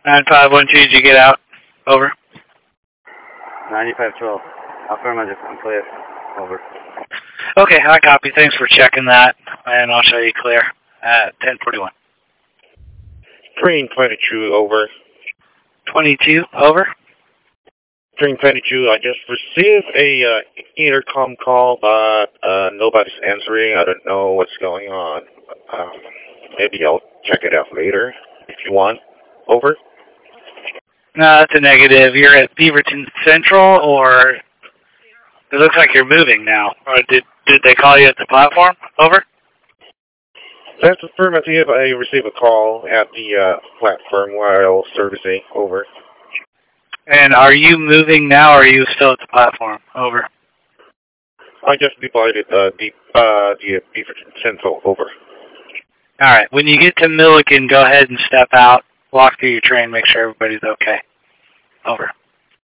9512, did you get out? Over. 9512. Affirmative, I'm clear. Over. Okay, I copy. Thanks for checking that, and I'll show you clear at 1041. Train 22, over. 22, over. Train 22, I just received a intercom call, but nobody's answering. I don't know what's going on. Maybe I'll check it out later if you want. Over. No, that's a negative. You're at Beaverton Central, or it looks like you're moving now. Or did they call you at the platform? Over. That's affirmative. I received a call at the platform while servicing. Over. And are you moving now, or are you still at the platform? Over. I just departed the Beaverton Central. Over. All right. When you get to Milliken, go ahead and step out, walk through your train, make sure everybody's okay. Over.